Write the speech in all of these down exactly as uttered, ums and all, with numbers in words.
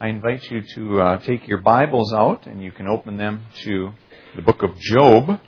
I invite you to uh, take your Bibles out, and you can open them to the book of Job.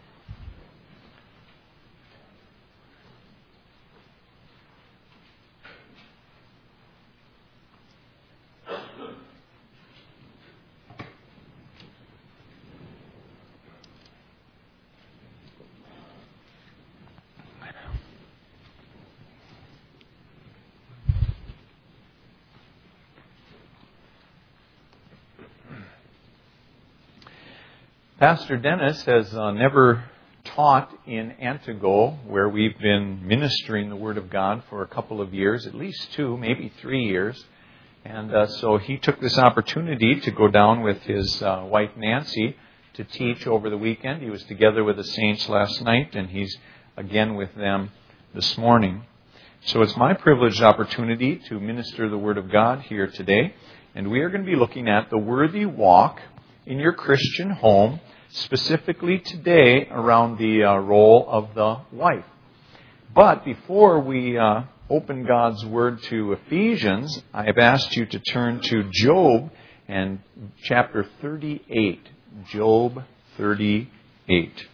Pastor Dennis has uh, never taught in Antigo, where we've been ministering the Word of God for a couple of years, at least two, maybe three years. And uh, so he took this opportunity to go down with his uh, wife Nancy to teach over the weekend. He was together with the saints last night, and he's again with them this morning. So it's my privileged opportunity to minister the Word of God here today. And we are going to be looking at the worthy walk in your Christian home, specifically today around the uh, role of the wife. But before we uh, open God's Word to Ephesians, I have asked you to turn to Job and chapter thirty-eight. Job thirty-eight.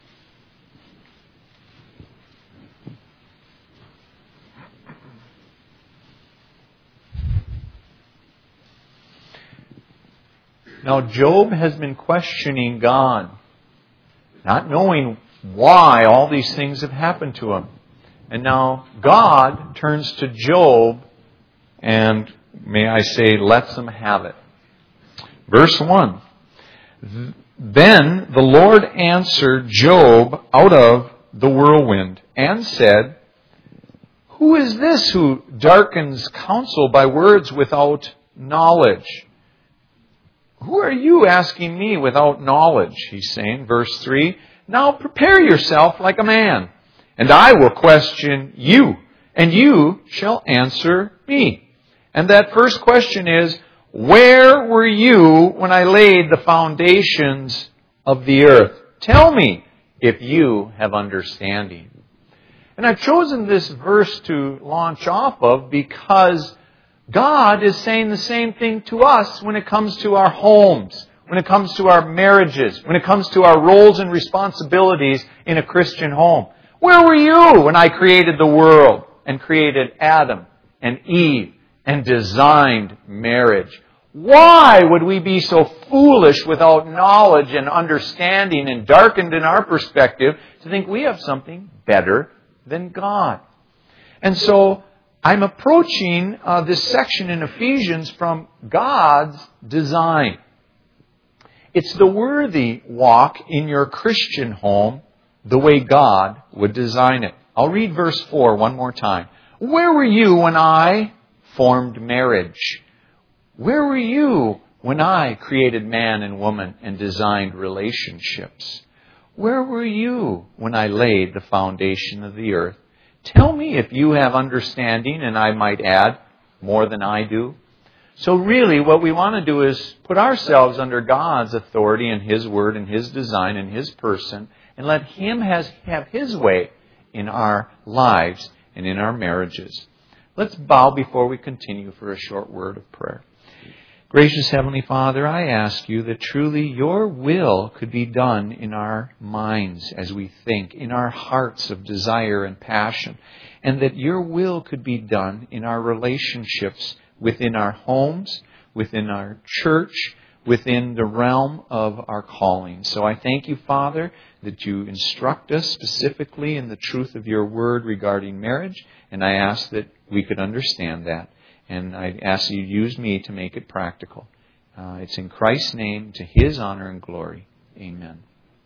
Now, Job has been questioning God, not knowing why all these things have happened to him. And now God turns to Job and, may I say, lets him have it. Verse one. Then the Lord answered Job out of the whirlwind and said, "Who is this who darkens counsel by words without knowledge?" Who are you asking me without knowledge? He's saying, verse three, "Now prepare yourself like a man, and I will question you, and you shall answer me." And that first question is, where were you when I laid the foundations of the earth? Tell me if you have understanding. And I've chosen this verse to launch off of because God is saying the same thing to us when it comes to our homes, when it comes to our marriages, when it comes to our roles and responsibilities in a Christian home. Where were you when I created the world and created Adam and Eve and designed marriage? Why would we be so foolish without knowledge and understanding and darkened in our perspective to think we have something better than God? And so I'm approaching uh, this section in Ephesians from God's design. It's the worthy walk in your Christian home the way God would design it. I'll read verse four one more time. Where were you when I formed marriage? Where were you when I created man and woman and designed relationships? Where were you when I laid the foundation of the earth? Tell me if you have understanding, and I might add, more than I do. So really what we want to do is put ourselves under God's authority and His Word and His design and His person, and let Him has, have His way in our lives and in our marriages. Let's bow before we continue for a short word of prayer. Gracious Heavenly Father, I ask you that truly your will could be done in our minds as we think, in our hearts of desire and passion, and that your will could be done in our relationships within our homes, within our church, within the realm of our calling. So I thank you, Father, that you instruct us specifically in the truth of your word regarding marriage, and I ask that we could understand that. And I ask you to use me to make it practical. Uh, it's in Christ's name, to His honor and glory. Amen.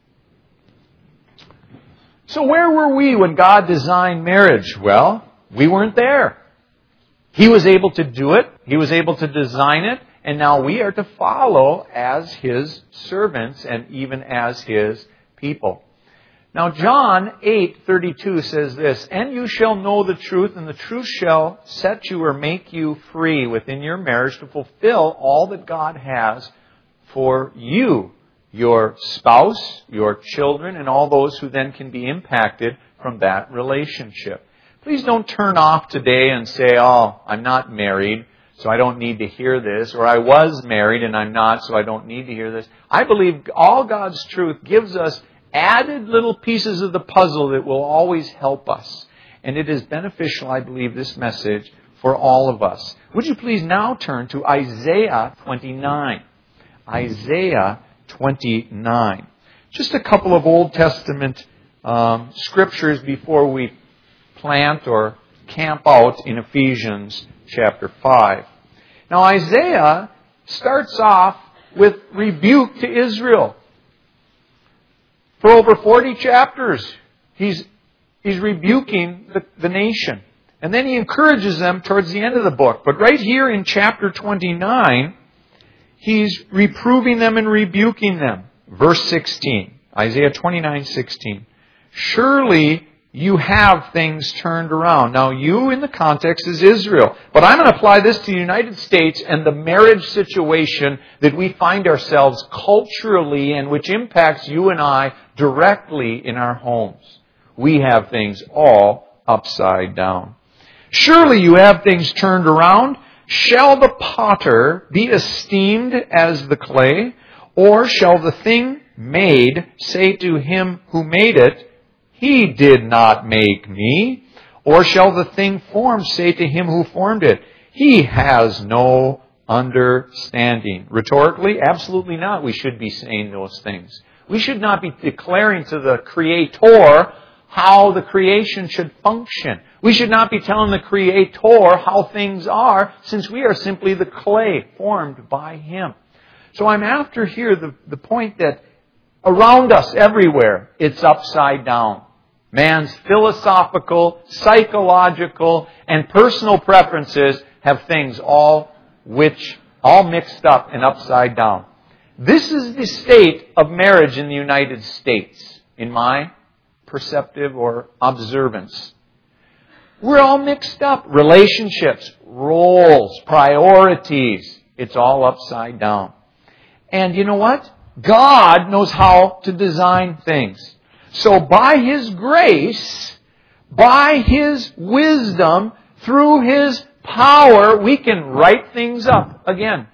So where were we when God designed marriage? Well, we weren't there. He was able to do it. He was able to design it. And now we are to follow as His servants and even as His people. Now, John eight thirty-two says this, "And you shall know the truth, and the truth shall set you or make you free within your marriage to fulfill all that God has for you, your spouse, your children, and all those who then can be impacted from that relationship." Please don't turn off today and say, "Oh, I'm not married, so I don't need to hear this, or I was married and I'm not, so I don't need to hear this. I believe all God's truth gives us added little pieces of the puzzle that will always help us. And it is beneficial, I believe, this message for all of us. Would you please now turn to Isaiah twenty-nine. Isaiah twenty-nine. Just a couple of Old Testament um, scriptures before we plant or camp out in Ephesians chapter five. Now Isaiah starts off with rebuke to Israel. For over forty chapters, he's, he's rebuking the, the nation. And then he encourages them towards the end of the book. But right here in chapter twenty-nine, he's reproving them and rebuking them. Verse sixteen, Isaiah twenty-nine sixteen. Surely you have things turned around. Now you in the context is Israel. But I'm going to apply this to the United States and the marriage situation that we find ourselves culturally and which impacts you and I directly in our homes. We have things all upside down. Surely you have things turned around. Shall the potter be esteemed as the clay? Or shall the thing made say to him who made it, He did not make me? Or shall the thing formed say to him who formed it, He has no understanding? Rhetorically, absolutely not. We should be saying those things. We should not be declaring to the Creator how the creation should function. We should not be telling the Creator how things are, since we are simply the clay formed by Him. So I'm after here the, the point that around us everywhere, it's upside down. Man's philosophical, psychological, and personal preferences have things all which all mixed up and upside down. This is the state of marriage in the United States, in my perceptive or observance. We're all mixed up. Relationships, roles, priorities. It's all upside down. And you know what? God knows how to design things. So by His grace, by His wisdom, through His power, we can write things up again.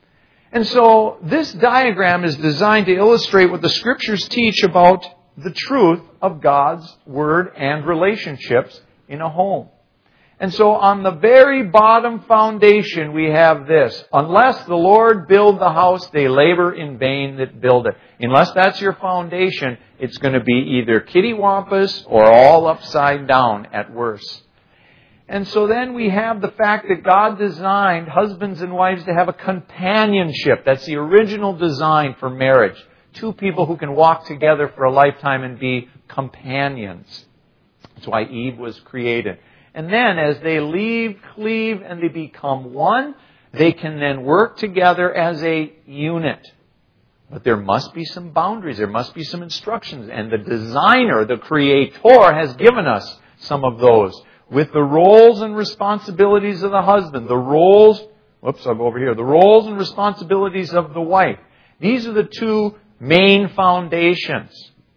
And so this diagram is designed to illustrate what the Scriptures teach about the truth of God's Word and relationships in a home. And so on the very bottom foundation we have this. Unless the Lord build the house, they labor in vain that build it. Unless that's your foundation, it's going to be either kittywampus or all upside down at worst. And so then we have the fact that God designed husbands and wives to have a companionship. That's the original design for marriage. Two people who can walk together for a lifetime and be companions. That's why Eve was created. And then as they leave, cleave, and they become one, they can then work together as a unit. But there must be some boundaries. There must be some instructions. And the designer, the Creator, has given us some of those. With the roles and responsibilities of the husband, the roles, whoops, I'll go over here, the roles and responsibilities of the wife. These are the two main foundations.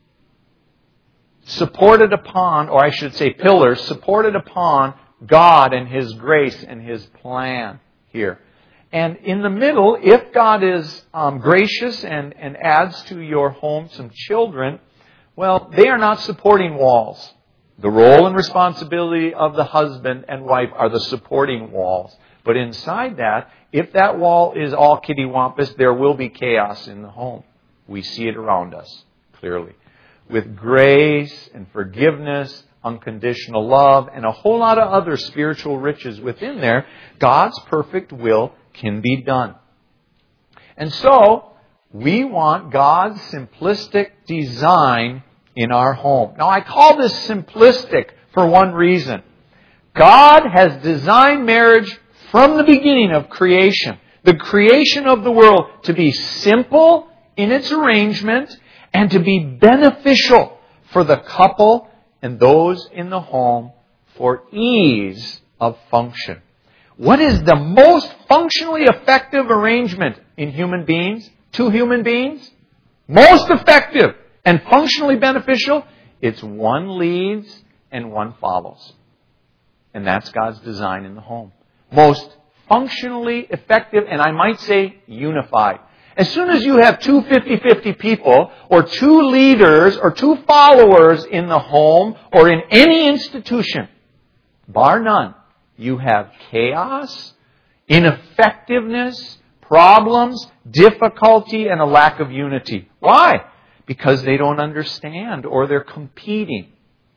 Supported upon, or I should say pillars, supported upon God and His grace and His plan here. And in the middle, if God is um, gracious and, and adds to your home some children, well, they are not supporting walls. The role and responsibility of the husband and wife are the supporting walls. But inside that, if that wall is all kittywampus, there will be chaos in the home. We see it around us, clearly. With grace and forgiveness, unconditional love, and a whole lot of other spiritual riches within there, God's perfect will can be done. And so, we want God's simplistic design in our home. Now, I call this simplistic for one reason. God has designed marriage from the beginning of creation, the creation of the world, to be simple in its arrangement and to be beneficial for the couple and those in the home for ease of function. What is the most functionally effective arrangement in human beings? Two human beings? Most effective and functionally beneficial? It's one leads and one follows. And that's God's design in the home. Most functionally effective, and I might say unified. As soon as you have two fifty-fifty people, or two leaders, or two followers in the home, or in any institution, bar none, you have chaos, ineffectiveness, problems, difficulty, and a lack of unity. Why? Because they don't understand, or they're competing.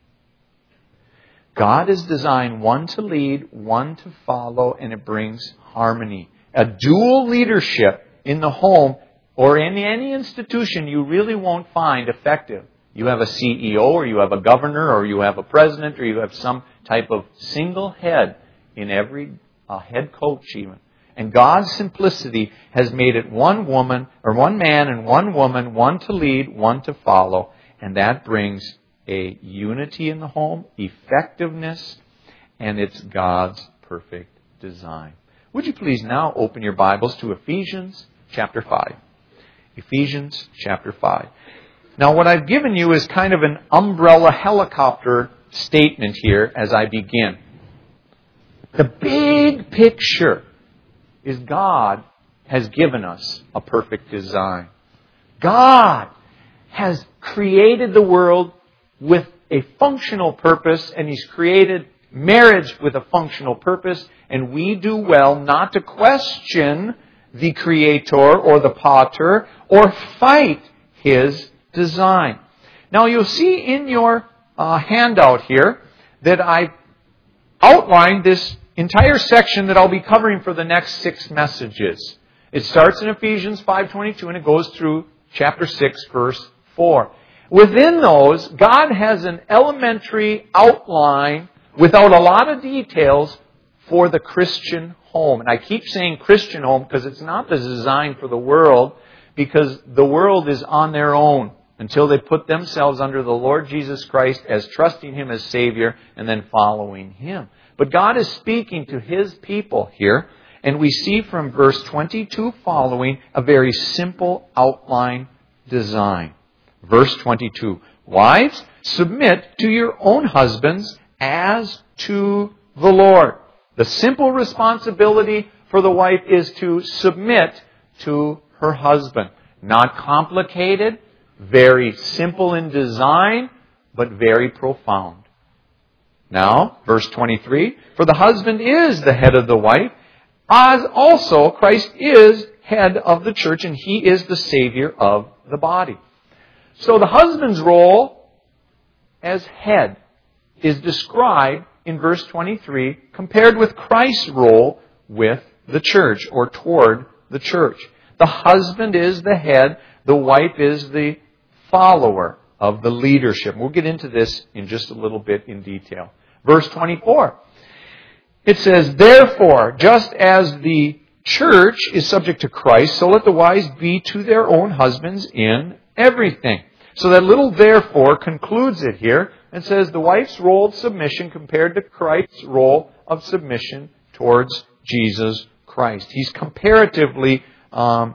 God has designed one to lead, one to follow, and it brings harmony. A dual leadership in the home or in any institution you really won't find effective. You have a C E O, or you have a governor, or you have a president, or you have some type of single head in every uh, head coach even. And God's simplicity has made it one woman, or one man and one woman, one to lead, one to follow. And that brings a unity in the home, effectiveness, and it's God's perfect design. Would you please now open your Bibles to Ephesians chapter five. Ephesians chapter five. Now what I've given you is kind of an umbrella helicopter statement here as I begin. The big picture is God has given us a perfect design. God has created the world with a functional purpose, and He's created marriage with a functional purpose, and we do well not to question the Creator or the Potter or fight His design. Now you'll see in your uh, handout here that I outlined this entire section that I'll be covering for the next six messages. It starts in Ephesians five twenty-two and it goes through chapter six, verse four. Within those, God has an elementary outline without a lot of details for the Christian home. And I keep saying Christian home because it's not the design for the world, because the world is on their own until they put themselves under the Lord Jesus Christ as trusting Him as Savior and then following Him. But God is speaking to His people here, and we see from verse twenty-two following a very simple outline design. Verse twenty-two, wives, submit to your own husbands as to the Lord. The simple responsibility for the wife is to submit to her husband. Not complicated, very simple in design, but very profound. Now, verse twenty-three, for the husband is the head of the wife, as also Christ is head of the church, and He is the Savior of the body. So the husband's role as head is described in verse twenty-three compared with Christ's role with the church or toward the church. The husband is the head, the wife is the follower of the leadership. We'll get into this in just a little bit in detail. Verse twenty-four. It says, therefore, just as the church is subject to Christ, so let the wives be to their own husbands in everything. So that little therefore concludes it here and says the wife's role of submission compared to Christ's role of submission towards Jesus Christ. He's comparatively um,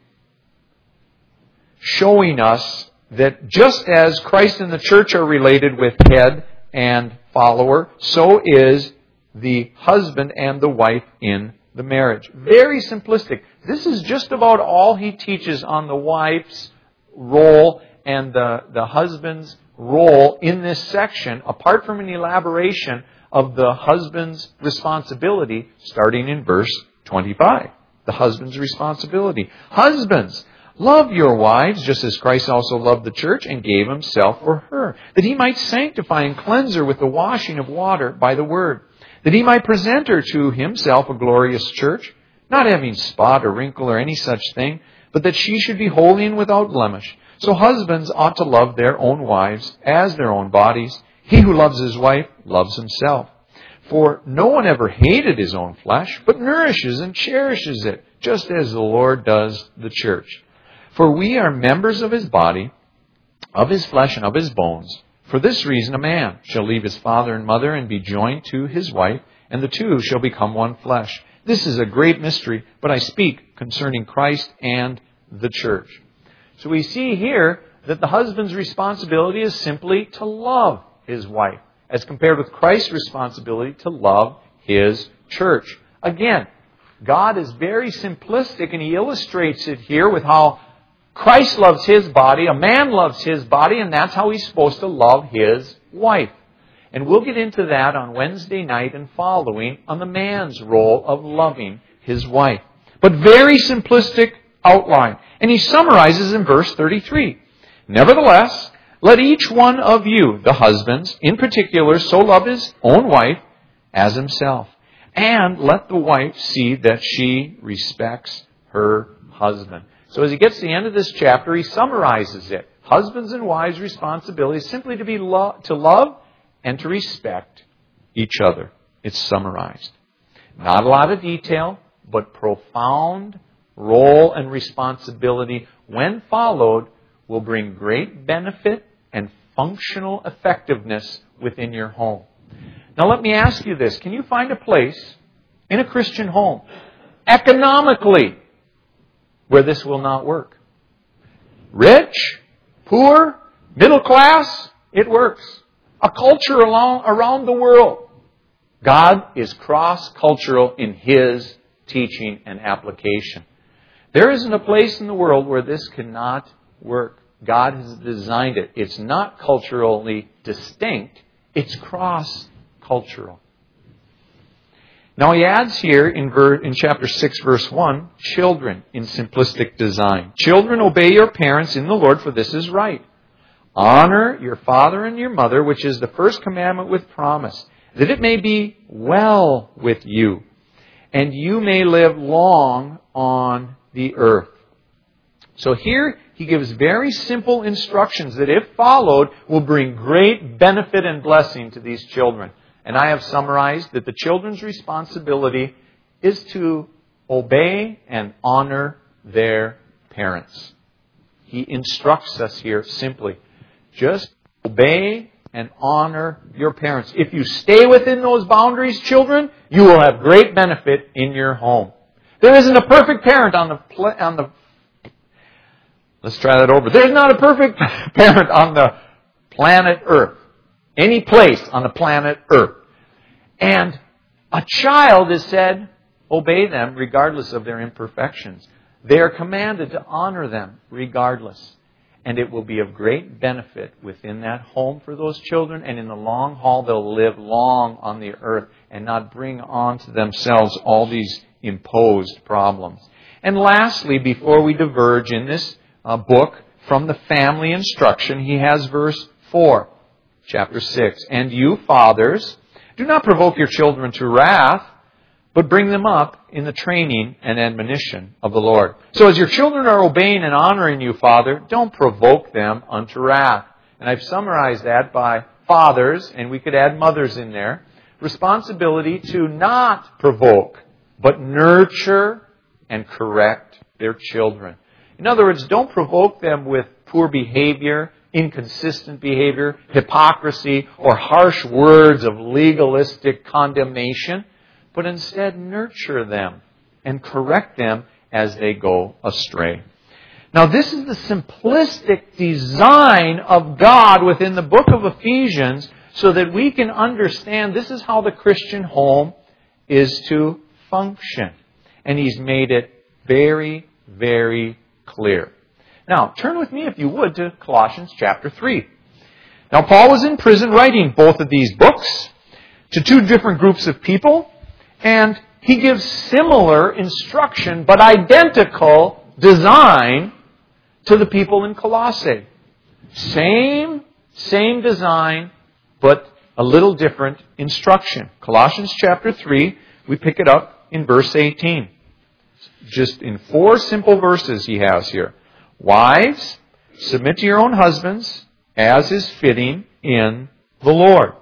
showing us that just as Christ and the church are related with head and follower, so is the husband and the wife in the marriage. Very simplistic. This is just about all he teaches on the wife's role and the, the husband's role in this section, apart from an elaboration of the husband's responsibility, starting in verse twenty-five. The husband's responsibility. Husbands, love your wives, just as Christ also loved the church and gave Himself for her, that He might sanctify and cleanse her with the washing of water by the word, that He might present her to Himself a glorious church, not having spot or wrinkle or any such thing, but that she should be holy and without blemish. So husbands ought to love their own wives as their own bodies. He who loves his wife loves himself. For no one ever hated his own flesh, but nourishes and cherishes it, just as the Lord does the church. For we are members of His body, of His flesh and of His bones. For this reason a man shall leave his father and mother and be joined to his wife, and the two shall become one flesh. This is a great mystery, but I speak concerning Christ and the church. So we see here that the husband's responsibility is simply to love his wife, as compared with Christ's responsibility to love His church. Again, God is very simplistic, and He illustrates it here with how Christ loves His body, a man loves his body, and that's how he's supposed to love his wife. And we'll get into that on Wednesday night and following on the man's role of loving his wife. But very simplistic outline. And he summarizes in verse thirty-three. Nevertheless, let each one of you, the husbands, in particular, so love his own wife as himself. And let the wife see that she respects her husband. So as he gets to the end of this chapter, he summarizes it. Husbands and wives' responsibility is simply to be lo- to love and to respect each other. It's summarized. Not a lot of detail, but profound role and responsibility, when followed, will bring great benefit and functional effectiveness within your home. Now let me ask you this. Can you find a place in a Christian home, economically, where this will not work? Rich, poor, middle class, it works. A culture along, around the world. God is cross-cultural in His teaching and application. There isn't a place in the world where this cannot work. God has designed it. It's not culturally distinct. It's cross-cultural. Now he adds here in, ver- in chapter six, verse one, children in simplistic design. Children, obey your parents in the Lord, for this is right. Honor your father and your mother, which is the first commandment with promise, that it may be well with you, and you may live long on the earth. So here he gives very simple instructions that, if followed, will bring great benefit and blessing to these children. And I have summarized that the children's responsibility is to obey and honor their parents. He instructs us here simply. Just obey and honor your parents. If you stay within those boundaries, children, you will have great benefit in your home. There isn't a perfect parent on the... Pl- on the let's try that over. There's not a perfect parent on the planet Earth. Any place on the planet Earth. And a child is said, obey them regardless of their imperfections. They are commanded to honor them regardless. And it will be of great benefit within that home for those children. And in the long haul, they'll live long on the earth and not bring on to themselves all these imposed problems. And lastly, before we diverge in this uh, book from the family instruction, he has verse four. Chapter six, and you, fathers, do not provoke your children to wrath, but bring them up in the training and admonition of the Lord. So as your children are obeying and honoring you, Father, don't provoke them unto wrath. And I've summarized that by fathers, and we could add mothers in there. Responsibility to not provoke, but nurture and correct their children. In other words, don't provoke them with poor behavior, inconsistent behavior, hypocrisy, or harsh words of legalistic condemnation, but instead nurture them and correct them as they go astray. Now, this is the simplistic design of God within the book of Ephesians, so that we can understand this is how the Christian home is to function. And He's made it very, very clear. Now, turn with me, if you would, to Colossians chapter three. Now, Paul was in prison writing both of these books to two different groups of people, and he gives similar instruction, but identical design to the people in Colossae. Same, same design, but a little different instruction. Colossians chapter three, we pick it up in verse eighteen. Just in four simple verses he has here. Wives, submit to your own husbands as is fitting in the Lord.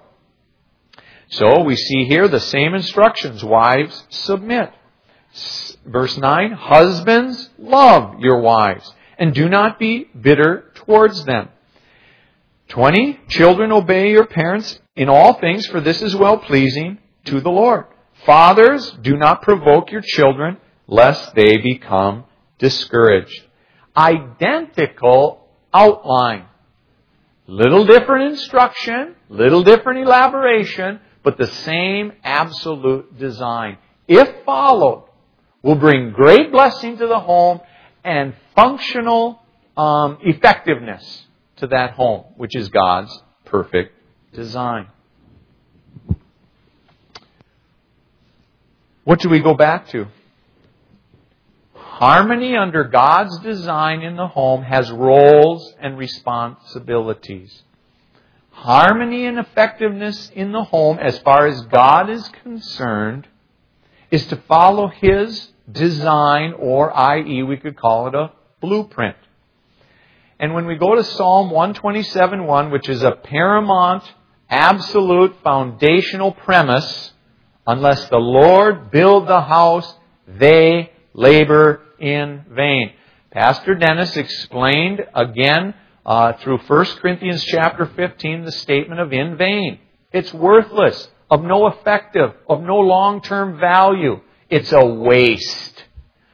So we see here the same instructions. Wives, submit. Verse nine, husbands, love your wives and do not be bitter towards them. twenty, children, obey your parents in all things, for this is well-pleasing to the Lord. Fathers, do not provoke your children, lest they become discouraged. Identical outline. Little different instruction, little different elaboration, but the same absolute design. If followed, will bring great blessing to the home and functional um, effectiveness to that home, which is God's perfect design. What do we go back to? Harmony under God's design in the home has roles and responsibilities. Harmony and effectiveness in the home, as far as God is concerned, is to follow His design, or that is we could call it a blueprint. And when we go to Psalm one twenty-seven one, which is a paramount, absolute, foundational premise, unless the Lord build the house, they labor in vain. Pastor Dennis explained again uh, through First Corinthians chapter fifteen the statement of in vain. It's worthless, of no effective, of no long-term value. It's a waste.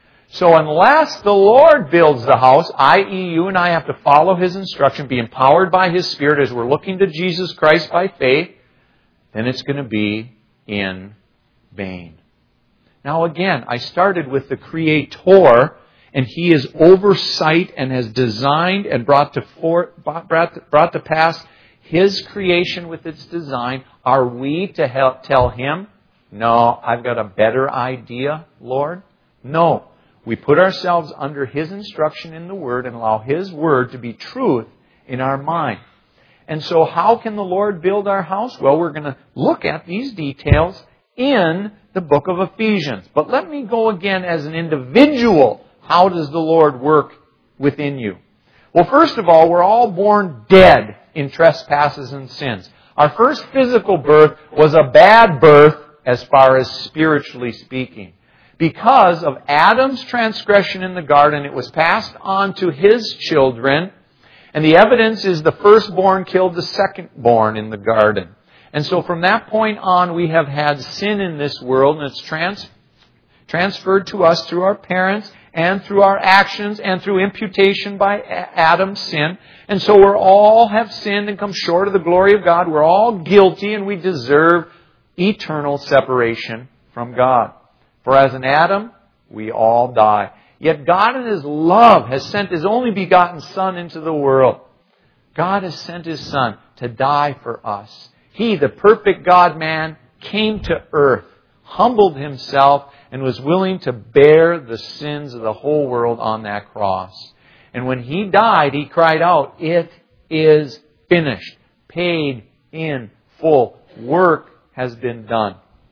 So unless the Lord builds the house, that is you and I have to follow His instruction, be empowered by His Spirit as we're looking to Jesus Christ by faith, then it's going to be in vain. Now again, I started with the Creator, and He is oversight and has designed and brought to, for, brought to, brought to pass His creation with its design. Are we to help tell Him, no, I've got a better idea, Lord? No. We put ourselves under His instruction in the Word and allow His Word to be truth in our mind. And so how can the Lord build our house? Well, we're going to look at these details in the book of Ephesians. But let me go again as an individual. How does the Lord work within you? Well, first of all, we're all born dead in trespasses and sins. Our first physical birth was a bad birth as far as spiritually speaking. Because of Adam's transgression in the garden, it was passed on to his children. And the evidence is the firstborn killed the secondborn in the garden. And so from that point on, we have had sin in this world, and it's trans- transferred to us through our parents and through our actions and through imputation by Adam's sin. And so we all have sinned and come short of the glory of God. We're all guilty, and we deserve eternal separation from God. For as in Adam, we all die. Yet God in His love has sent His only begotten Son into the world. God has sent His Son to die for us. He, the perfect God-man, came to earth, humbled Himself, and was willing to bear the sins of the whole world on that cross. And when He died, He cried out, "It is finished." Paid in full. Work has been done.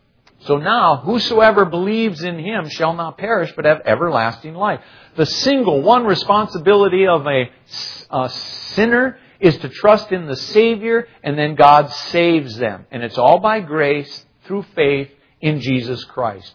So now, whosoever believes in Him shall not perish, but have everlasting life. The single one responsibility of a, a sinner is to trust in the Savior, and then God saves them. And it's all by grace, through faith in Jesus Christ.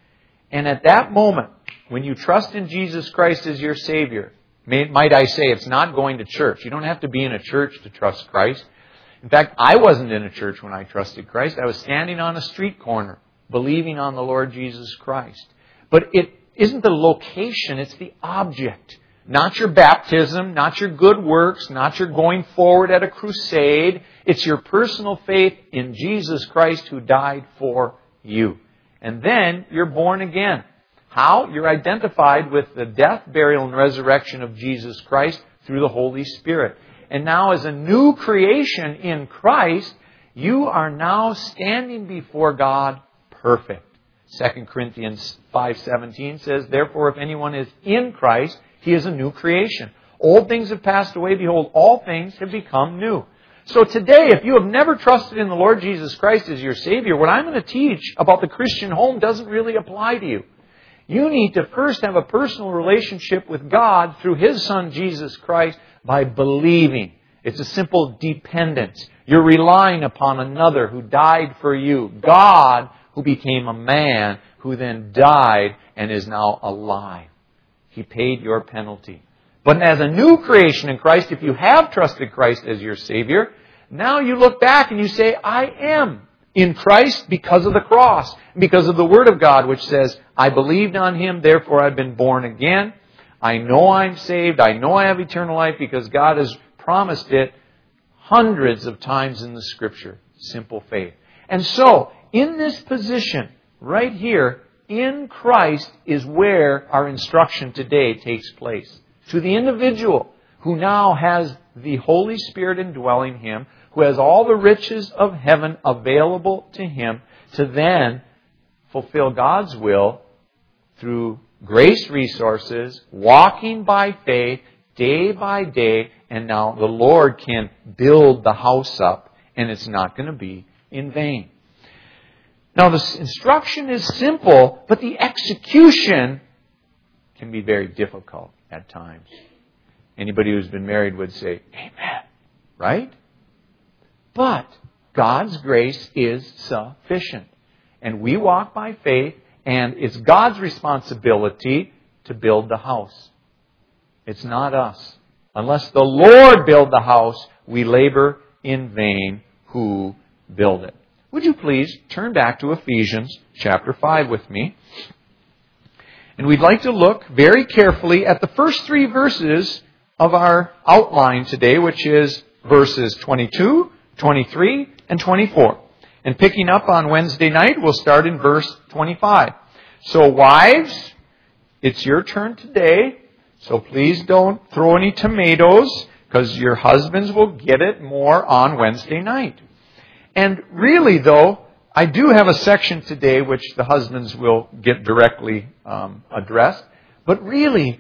And at that moment, when you trust in Jesus Christ as your Savior, may, might I say, it's not going to church. You don't have to be in a church to trust Christ. In fact, I wasn't in a church when I trusted Christ. I was standing on a street corner, believing on the Lord Jesus Christ. But it isn't the location, it's the object. Not your baptism, not your good works, not your going forward at a crusade. It's your personal faith in Jesus Christ who died for you. And then you're born again. How? You're identified with the death, burial, and resurrection of Jesus Christ through the Holy Spirit. And now as a new creation in Christ, you are now standing before God perfect. Second Corinthians five seventeen says, "Therefore, if anyone is in Christ, he is a new creation. Old things have passed away. Behold, all things have become new." So today, if you have never trusted in the Lord Jesus Christ as your Savior, what I'm going to teach about the Christian home doesn't really apply to you. You need to first have a personal relationship with God through His Son, Jesus Christ, by believing. It's a simple dependence. You're relying upon another who died for you. God, who became a man, who then died and is now alive. He paid your penalty. But as a new creation in Christ, if you have trusted Christ as your Savior, now you look back and you say, I am in Christ because of the cross, because of the Word of God, which says, I believed on Him, therefore I've been born again. I know I'm saved. I know I have eternal life because God has promised it hundreds of times in the Scripture. Simple faith. And so, in this position, right here, in Christ is where our instruction today takes place. To the individual who now has the Holy Spirit indwelling him, who has all the riches of heaven available to him, to then fulfill God's will through grace resources, walking by faith, day by day, and now the Lord can build the house up, and it's not going to be in vain. Now, the instruction is simple, but the execution can be very difficult at times. Anybody who's been married would say, amen, right? But God's grace is sufficient. And we walk by faith, and it's God's responsibility to build the house. It's not us. Unless the Lord build the house, we labor in vain who build it. Would you please turn back to Ephesians chapter five with me? And we'd like to look very carefully at the first three verses of our outline today, which is verses twenty-two, twenty-three, and twenty-four. And picking up on Wednesday night, we'll start in verse twenty-five. So wives, it's your turn today. So please don't throw any tomatoes, because your husbands will get it more on Wednesday night. And really, though, I do have a section today which the husbands will get directly um, addressed. But really,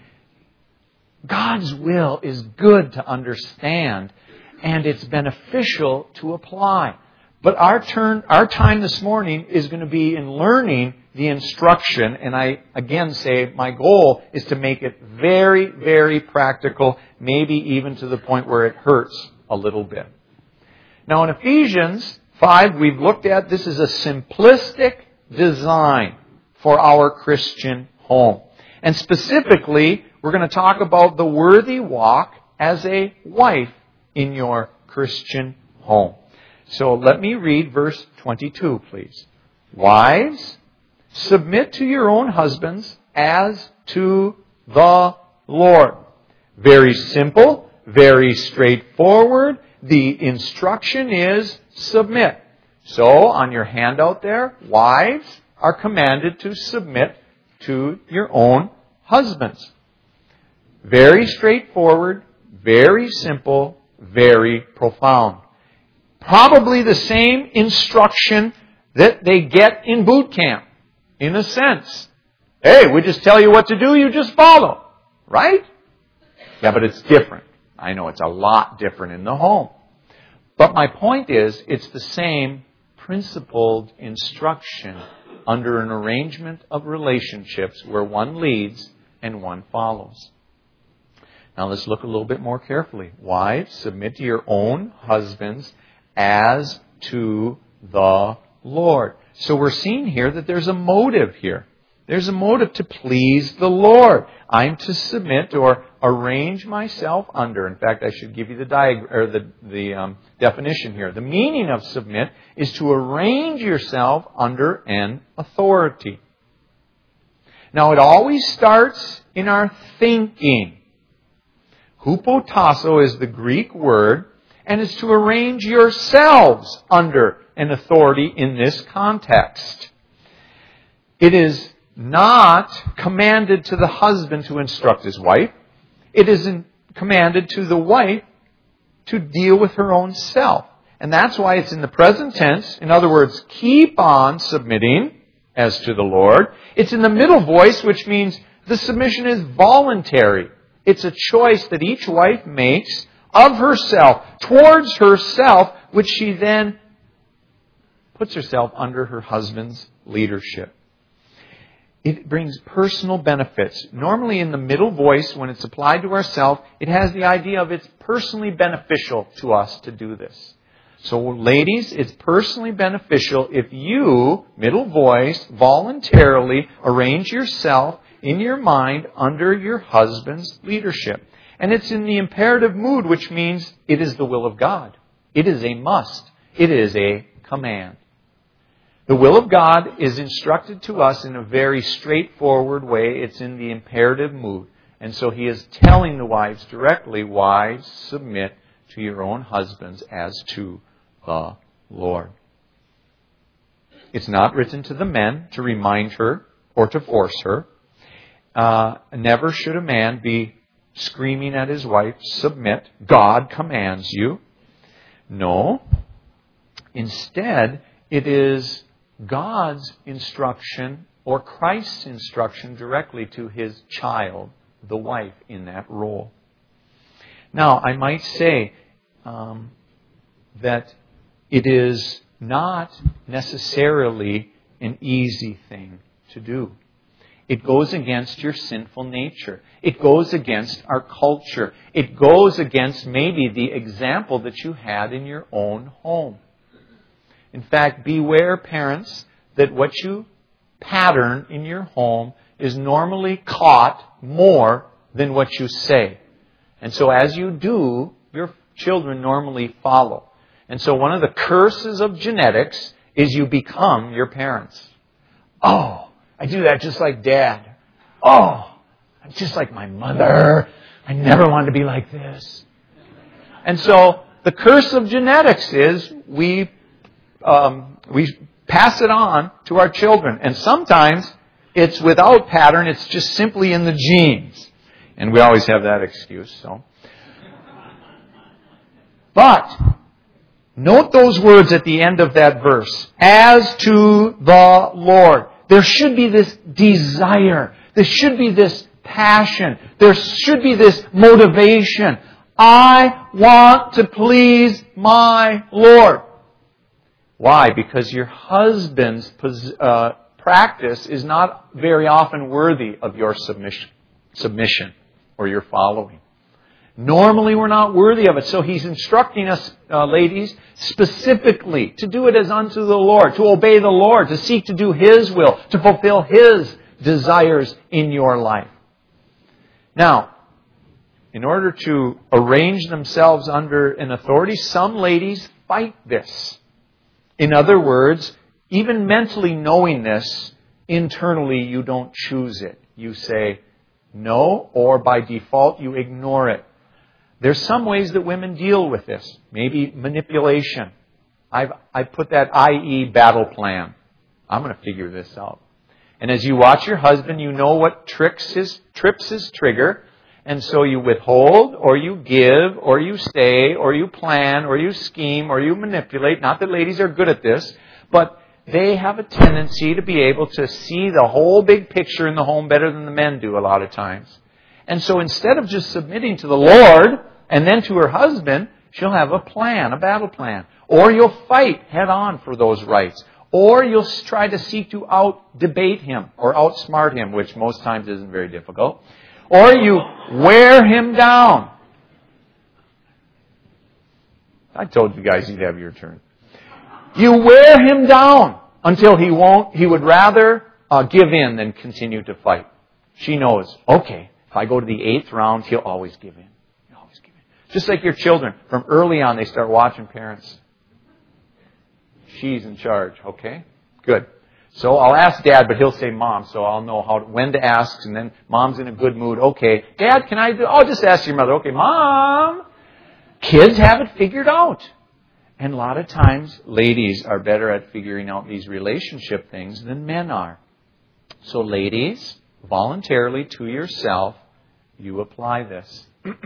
God's will is good to understand, and it's beneficial to apply. But our turn, our time this morning is going to be in learning the instruction. And I, again, say my goal is to make it very, very practical, maybe even to the point where it hurts a little bit. Now, in Ephesians five, we've looked at, this is a simplistic design for our Christian home. And specifically, we're going to talk about the worthy walk as a wife in your Christian home. So let me read verse twenty-two, please. Wives, submit to your own husbands as to the Lord. Very simple, very straightforward. The instruction is submit. So on your handout there, wives are commanded to submit to your own husbands. Very straightforward, very simple, very profound. Probably the same instruction that they get in boot camp, in a sense. Hey, we just tell you what to do, you just follow. Right? Yeah, but it's different. I know it's a lot different in the home. But my point is, it's the same principled instruction under an arrangement of relationships where one leads and one follows. Now let's look a little bit more carefully. Wives, submit to your own husbands as to the Lord. So we're seeing here that there's a motive here. There's a motive to please the Lord. I'm to submit or arrange myself under. In fact, I should give you the diag- or the, the um, definition here. The meaning of submit is to arrange yourself under an authority. Now, it always starts in our thinking. Hupotasso is the Greek word, and is to arrange yourselves under an authority in this context. It is not commanded to the husband to instruct his wife. It is commanded to the wife to deal with her own self. And that's why it's in the present tense. In other words, keep on submitting as to the Lord. It's in the middle voice, which means the submission is voluntary. It's a choice that each wife makes of herself, towards herself, which she then puts herself under her husband's leadership. It brings personal benefits. Normally in the middle voice, when it's applied to ourselves, it has the idea of it's personally beneficial to us to do this. So ladies, it's personally beneficial if you, middle voice, voluntarily arrange yourself in your mind under your husband's leadership. And it's in the imperative mood, which means it is the will of God. It is a must. It is a command. The will of God is instructed to us in a very straightforward way. It's in the imperative mood. And so he is telling the wives directly, wives, submit to your own husbands as to the Lord. It's not written to the men to remind her or to force her. Uh, never should a man be screaming at his wife, submit. God commands you. No. Instead, it is God's instruction or Christ's instruction directly to His child, the wife, in that role. Now, I might say um, that it is not necessarily an easy thing to do. It goes against your sinful nature. It goes against our culture. It goes against maybe the example that you had in your own home. In fact, beware, parents, that what you pattern in your home is normally caught more than what you say. And so as you do, your children normally follow. And so one of the curses of genetics is you become your parents. Oh, I do that just like Dad. Oh, I'm just like my mother. I never wanted to be like this. And so the curse of genetics is we um, we pass it on to our children. And sometimes it's without pattern. It's just simply in the genes. And we always have that excuse. So, but note those words at the end of that verse. As to the Lord. There should be this desire. There should be this passion. There should be this motivation. I want to please my Lord. Why? Because your husband's uh, practice is not very often worthy of your submission, submission or your following. Normally we're not worthy of it. So He's instructing us, uh, ladies, specifically to do it as unto the Lord, to obey the Lord, to seek to do His will, to fulfill His desires in your life. Now, in order to arrange themselves under an authority, some ladies fight this. In other words, even mentally knowing this, internally you don't choose it. You say no, or by default you ignore it. There's some ways that women deal with this. Maybe manipulation. I've, I've put that I E battle plan. I'm going to figure this out. And as you watch your husband, you know what tricks his, trips his trigger. And so you withhold, or you give, or you stay, or you plan, or you scheme, or you manipulate. Not that ladies are good at this, but they have a tendency to be able to see the whole big picture in the home better than the men do a lot of times. And so instead of just submitting to the Lord and then to her husband, she'll have a plan, a battle plan. Or you'll fight head on for those rights. Or you'll try to seek to out-debate him or outsmart him, which most times isn't very difficult. Or you wear him down. I told you guys you'd have your turn. You wear him down until he won't, he would rather uh, give in than continue to fight. She knows, okay, if I go to the eighth round, he'll always give in. He'll always give in. Just like your children, from early on they start watching parents. She's in charge, okay? Good. So I'll ask Dad, but he'll say Mom, so I'll know how when to ask, and then Mom's in a good mood. Okay, Dad, can I do? Oh, just ask your mother. Okay, Mom. Kids have it figured out. And a lot of times, ladies are better at figuring out these relationship things than men are. So ladies, voluntarily to yourself, you apply this.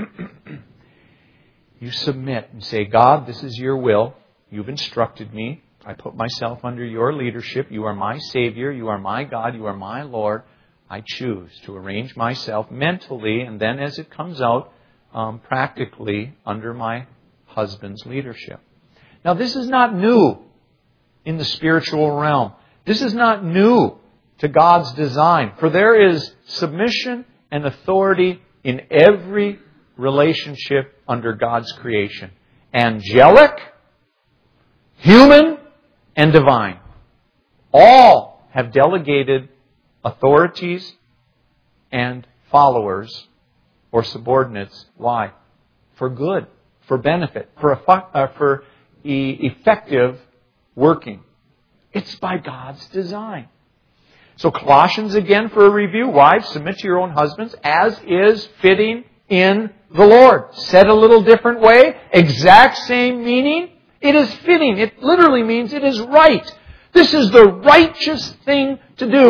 You submit and say, God, this is your will. You've instructed me. I put myself under your leadership. You are my Savior. You are my God. You are my Lord. I choose to arrange myself mentally and then as it comes out, um, practically under my husband's leadership. Now, this is not new in the spiritual realm. This is not new to God's design. For there is submission and authority in every relationship under God's creation. Angelic, human, and divine. All have delegated authorities and followers or subordinates. Why? For good, for benefit, for, uh, for e- effective working. It's by God's design. So Colossians again for a review. Wives, submit to your own husbands as is fitting in the Lord. Said a little different way, exact same meaning. It is fitting. It literally means it is right. This is the righteous thing to do.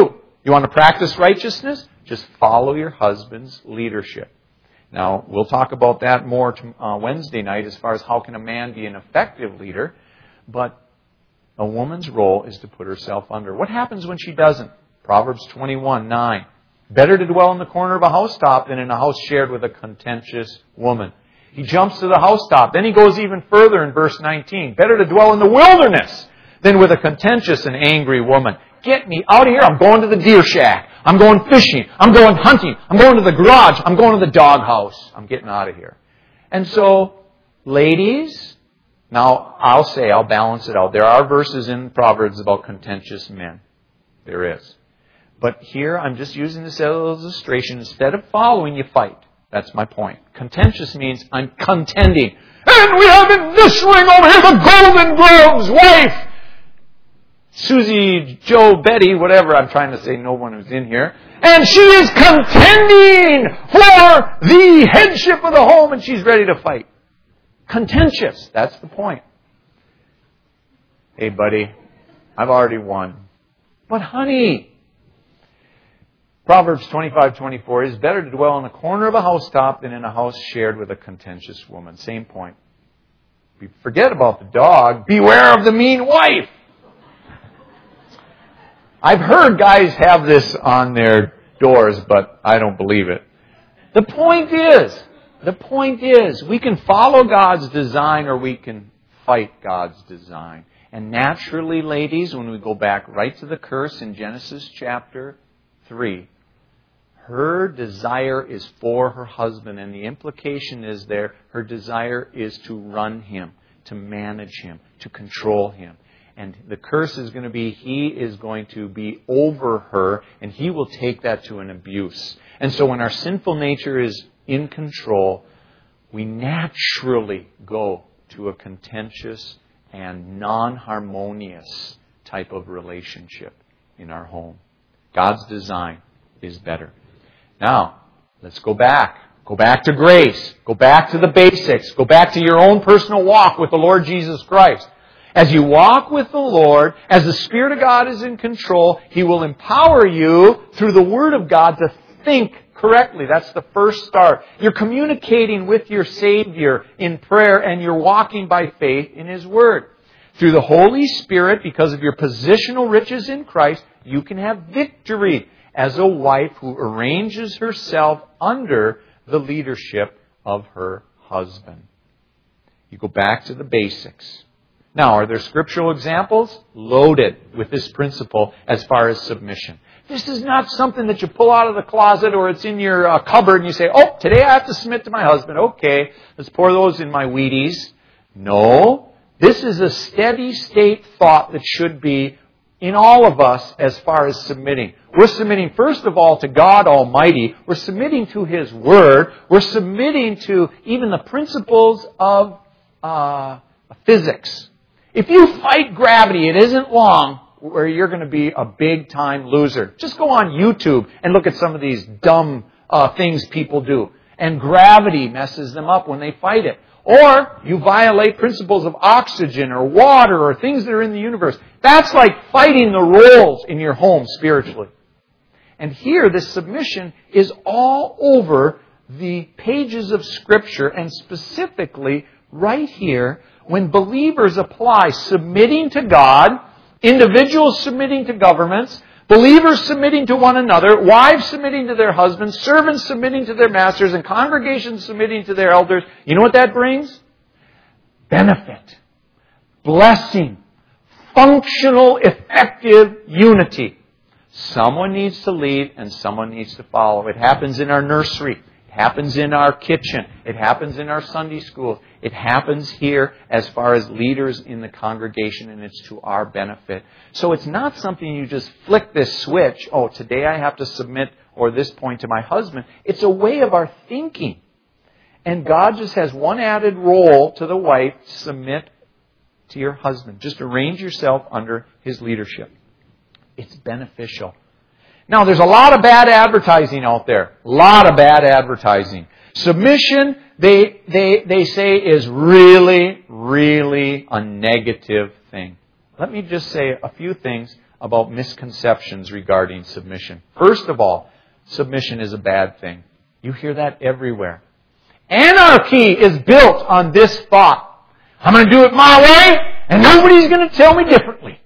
You want to practice righteousness? Just follow your husband's leadership. Now, we'll talk about that more uh, Wednesday night as far as how can a man be an effective leader. But a woman's role is to put herself under. What happens when she doesn't? Proverbs twenty-one nine. Better to dwell in the corner of a housetop than in a house shared with a contentious woman. He jumps to the housetop. Then he goes even further in verse nineteen. Better to dwell in the wilderness than with a contentious and angry woman. Get me out of here. I'm going to the deer shack. I'm going fishing. I'm going hunting. I'm going to the garage. I'm going to the doghouse. I'm getting out of here. And so, ladies, now I'll say, I'll balance it out. There are verses in Proverbs about contentious men. There is. But here I'm just using this as an illustration. Instead of following, you fight. That's my point. Contentious means I'm contending. And we have in this ring over here the Golden Grove's wife. Susie, Joe, Betty, whatever. I'm trying to say no one who's in here. And she is contending for the headship of the home and she's ready to fight. Contentious. That's the point. Hey, buddy, I've already won. But honey, Proverbs twenty-five twenty-four is better to dwell in the corner of a housetop than in a house shared with a contentious woman. Same point. Forget about the dog. Beware of the mean wife. I've heard guys have this on their doors, but I don't believe it. The point is, the point is, we can follow God's design or we can fight God's design. And naturally, ladies, when we go back right to the curse in Genesis chapter three, her desire is for her husband. And the implication is there, her desire is to run him, to manage him, to control him. And the curse is going to be, he is going to be over her, and he will take that to an abuse. And so when our sinful nature is in control, we naturally go to a contentious and non-harmonious type of relationship in our home. God's design is better. Now, let's go back. Go back to grace. Go back to the basics. Go back to your own personal walk with the Lord Jesus Christ. As you walk with the Lord, as the Spirit of God is in control, He will empower you through the Word of God to think correctly. That's the first start. You're communicating with your Savior in prayer and you're walking by faith in His Word. Through the Holy Spirit, because of your positional riches in Christ, you can have victory as a wife who arranges herself under the leadership of her husband. You go back to the basics. Now, are there scriptural examples? Loaded with this principle as far as submission. This is not something that you pull out of the closet or it's in your uh, cupboard and you say, oh, today I have to submit to my husband. Okay, let's pour those in my Wheaties. No, this is a steady state thought that should be in all of us as far as submitting. We're submitting first of all to God Almighty. We're submitting to His Word. We're submitting to even the principles of uh, physics. If you fight gravity, it isn't long where you're going to be a big-time loser. Just go on YouTube and look at some of these dumb uh, things people do. And gravity messes them up when they fight it. Or you violate principles of oxygen or water or things that are in the universe. That's like fighting the roles in your home spiritually. And here, this submission is all over the pages of Scripture, and specifically right here, when believers apply submitting to God, individuals submitting to governments, believers submitting to one another, wives submitting to their husbands, servants submitting to their masters, and congregations submitting to their elders, you know what that brings? Benefit, blessing, functional, effective unity. Someone needs to lead and someone needs to follow. It happens in our nursery. It happens in our kitchen. It happens in our Sunday school. It happens here as far as leaders in the congregation, and it's to our benefit. So it's not something you just flick this switch, oh, today I have to submit or this point to my husband. It's a way of our thinking. And God just has one added role to the wife: submit to your husband. Just arrange yourself under his leadership. It's beneficial. Now, there's a lot of bad advertising out there. A lot of bad advertising. Submission, they, they, they say, is really, really a negative thing. Let me just say a few things about misconceptions regarding submission. First of all, submission is a bad thing. You hear that everywhere. Anarchy is built on this thought. I'm going to do it my way, and nobody's going to tell me differently.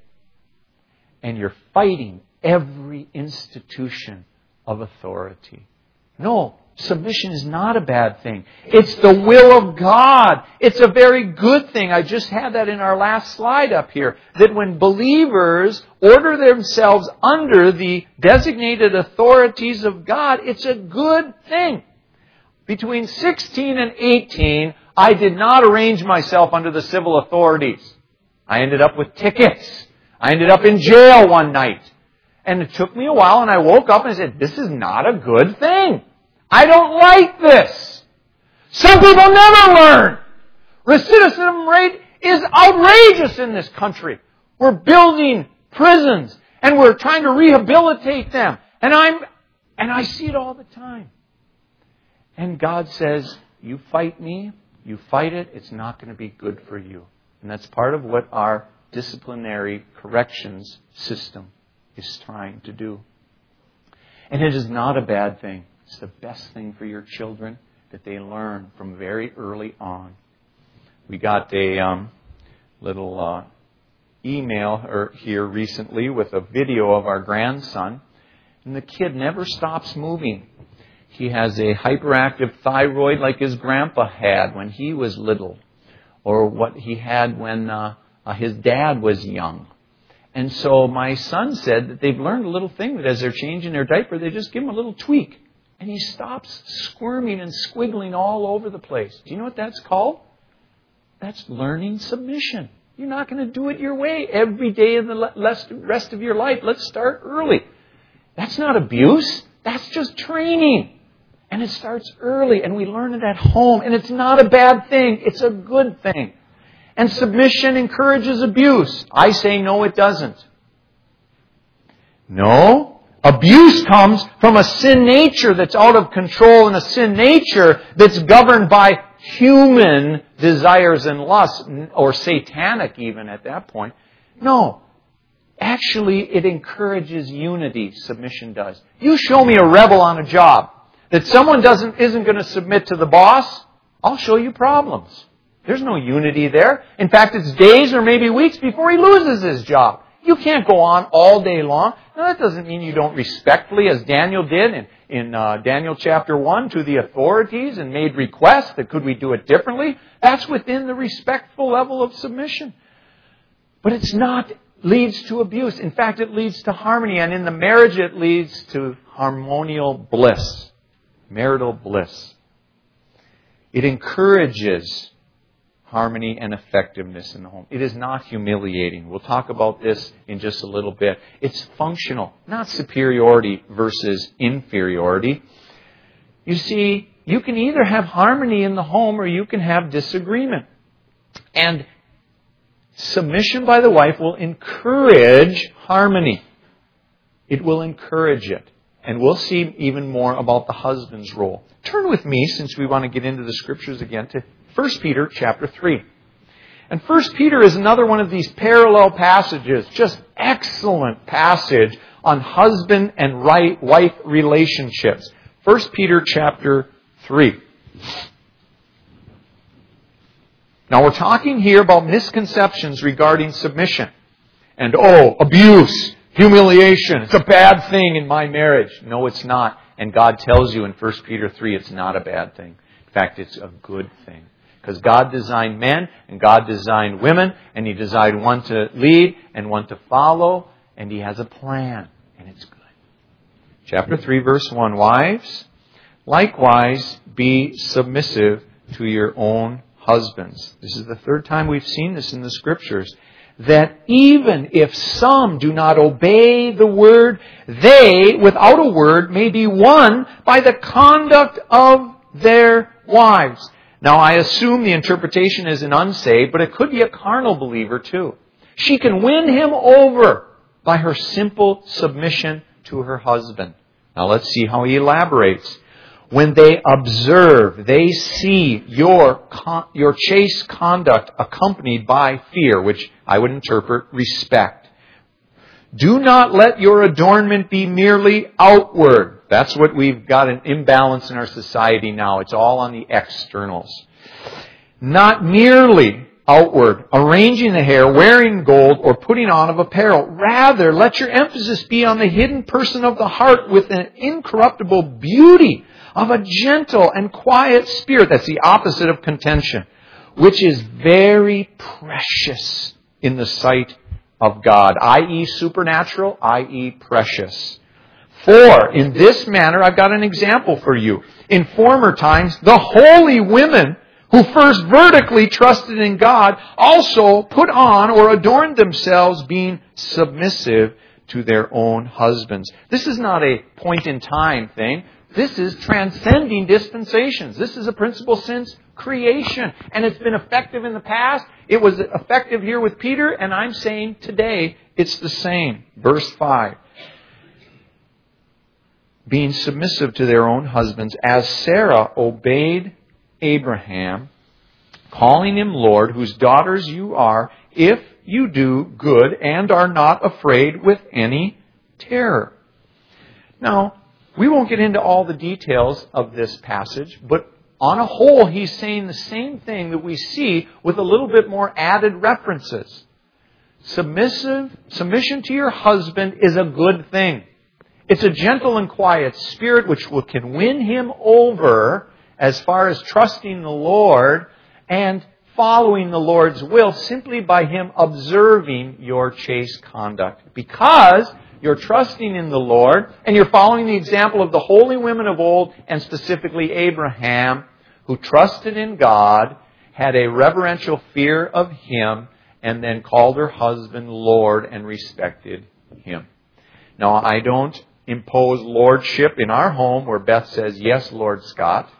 And you're fighting every institution of authority. No, submission is not a bad thing. It's the will of God. It's a very good thing. I just had that in our last slide up here. That when believers order themselves under the designated authorities of God, it's a good thing. Between sixteen and eighteen, I did not arrange myself under the civil authorities. I ended up with tickets. I ended up in jail one night. And it took me a while, and I woke up and I said, this is not a good thing. I don't like this. Some people never learn. Recidivism rate is outrageous in this country. We're building prisons, and we're trying to rehabilitate them. And I'm, and I see it all the time. And God says, you fight me, you fight it, it's not going to be good for you. And that's part of what our disciplinary corrections system is trying to do. And it is not a bad thing. It's the best thing for your children that they learn from very early on. We got a um, little uh, email or here recently with a video of our grandson. And the kid never stops moving. He has a hyperactive thyroid like his grandpa had when he was little, or what he had when uh, uh, his dad was young. And so my son said that they've learned a little thing that as they're changing their diaper, they just give him a little tweak. And he stops squirming and squiggling all over the place. Do you know what that's called? That's learning submission. You're not going to do it your way every day of the rest of your life. Let's start early. That's not abuse. That's just training. And it starts early, and we learn it at home. And it's not a bad thing. It's a good thing. And submission encourages abuse. I say no, it doesn't. No. Abuse comes from a sin nature that's out of control, and a sin nature that's governed by human desires and lusts, or satanic even at that point. No. Actually, it encourages unity, submission does. You show me a rebel on a job that someone doesn't isn't going to submit to the boss, I'll show you problems. There's no unity there. In fact, it's days or maybe weeks before he loses his job. You can't go on all day long. Now, that doesn't mean you don't respectfully, as Daniel did in, in uh, Daniel chapter one, to the authorities and made requests that could we do it differently. That's within the respectful level of submission. But it's not leads to abuse. In fact, it leads to harmony. And in the marriage, it leads to harmonial bliss. Marital bliss. It encourages harmony and effectiveness in the home. It is not humiliating. We'll talk about this in just a little bit. It's functional, not superiority versus inferiority. You see, you can either have harmony in the home or you can have disagreement. And submission by the wife will encourage harmony. It will encourage it. And we'll see even more about the husband's role. Turn with me, since we want to get into the Scriptures again, to First Peter chapter three. And First Peter is another one of these parallel passages, just excellent passage on husband and right wife relationships. First Peter chapter three. Now we're talking here about misconceptions regarding submission. And oh, abuse. Humiliation. It's a bad thing in my marriage. No, it's not. And God tells you in First Peter three it's not a bad thing. In fact, it's a good thing. Because God designed men and God designed women, and He designed one to lead and one to follow, and He has a plan, and it's good. Chapter three, verse one. Wives, likewise be submissive to your own husbands. This is the third time we've seen this in the Scriptures. That even if some do not obey the word, they, without a word, may be won by the conduct of their wives. Now, I assume the interpretation is an unsaved, but it could be a carnal believer too. She can win him over by her simple submission to her husband. Now, let's see how he elaborates. When they observe, they see your your chaste conduct accompanied by fear, which I would interpret respect. Do not let your adornment be merely outward. That's what we've got an imbalance in our society now. It's all on the externals. Not merely outward, arranging the hair, wearing gold, or putting on of apparel. Rather, let your emphasis be on the hidden person of the heart with an incorruptible beauty of a gentle and quiet spirit. That's the opposite of contention, which is very precious in the sight of God, that is supernatural, that is precious. For in this manner, I've got an example for you. In former times, the holy women who first vertically trusted in God also put on or adorned themselves, being submissive to their own husbands. This is not a point-in-time thing. This is transcending dispensations. This is a principle since creation. And it's been effective in the past. It was effective here with Peter, and I'm saying today it's the same. Verse five. Being submissive to their own husbands, as Sarah obeyed Abraham, calling him Lord, whose daughters you are, if you do good and are not afraid with any terror. Now, we won't get into all the details of this passage, but on a whole, he's saying the same thing that we see with a little bit more added references. Submissive, submission to your husband is a good thing. It's a gentle and quiet spirit which can win him over as far as trusting the Lord and following the Lord's will simply by him observing your chaste conduct. Because you're trusting in the Lord and you're following the example of the holy women of old, and specifically Abraham, who trusted in God, had a reverential fear of him, and then called her husband Lord and respected him. Now, I don't impose lordship in our home where Beth says, yes, Lord Scott.